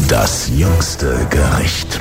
Das jüngste Gericht.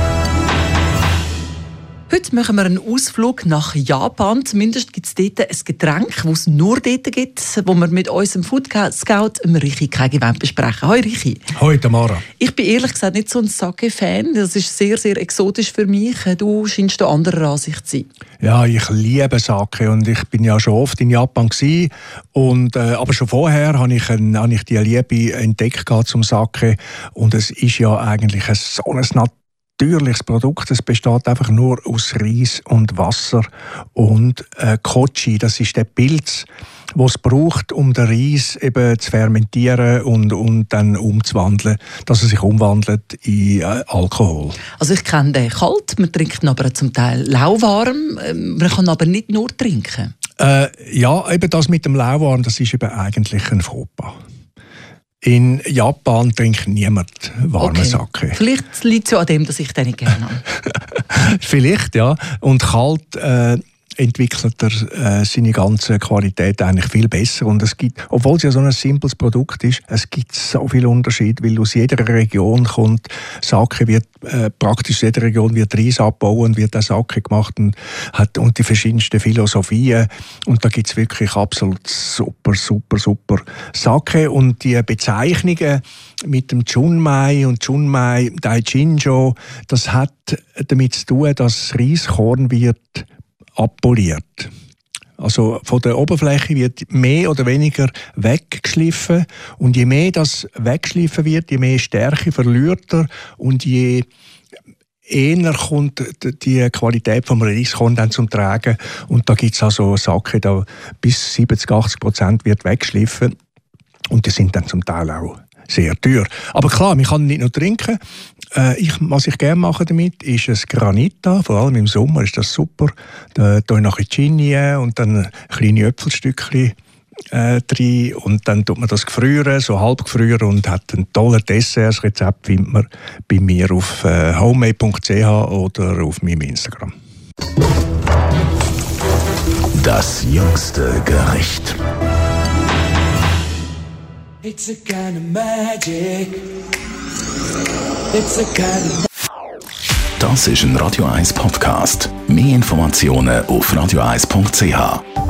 Heute machen wir einen Ausflug nach Japan. Zumindest gibt es dort ein Getränk, das es nur dort gibt, wo wir mit unserem Food Scout, Richi Kegewend, besprechen. Hoi Richi. Hoi Tamara. Ich bin ehrlich gesagt nicht so ein Sake-Fan. Das ist sehr, sehr exotisch für mich. Du scheinst da anderer Ansicht zu sein. Ja, ich liebe Sake und ich bin ja schon oft in Japan gewesen. Aber schon vorher habe ich die Liebe entdeckt zum Sake. Und es ist ja eigentlich so ein natürliches Produkt. Es besteht einfach nur aus Reis und Wasser und Kochi. Das ist der Pilz, den es braucht, um den Reis eben zu fermentieren und dann umzuwandeln, dass er sich umwandelt in Alkohol. Also ich kenne den kalt, man trinkt ihn aber zum Teil lauwarm. Man kann aber nicht nur trinken. Ja, eben das mit dem Lauwarm, das ist eben eigentlich ein Fauxpas. In Japan trinkt niemand warmen Sake. Vielleicht liegt es ja an dem, dass ich den nicht gerne habe. Vielleicht, ja. Und kalt entwickelt er seine ganze Qualität eigentlich viel besser. Und es gibt, obwohl es ja so ein simples Produkt ist, es gibt so viele Unterschiede, weil aus jeder Region kommt Sake, wird praktisch jede Region wird Reis abbauen, wird der Sake gemacht und hat die verschiedensten Philosophien. Und da gibt es wirklich absolut super Sake. Und die Bezeichnungen mit dem Junmai und Junmai Daijinjo, das hat damit zu tun, dass das Reiskorn wird abpoliert. Also von der Oberfläche wird mehr oder weniger weggeschliffen und je mehr das weggeschliffen wird, je mehr Stärke verliert er und je eher kommt die Qualität vom Reiskorn dann zum Tragen. Und da gibt es also Sake, da bis 70-80% wird weggeschliffen und die sind dann zum Teil auch sehr teuer. Aber klar, man kann nicht nur trinken. Was ich gerne mache damit, ist ein Granita. Vor allem im Sommer ist das super. Da tue ich nachher Gin und dann kleine Äpfelstückchen rein. Und dann tut man das gefrieren, so halb gefrieren und hat ein tolles Dessert. Das Rezept findet man bei mir auf homemade.ch oder auf meinem Instagram. Das jüngste Gericht. It's a kind of magic. It's a kind of... Das ist ein Radio 1 Podcast. Mehr Informationen auf radio1.ch.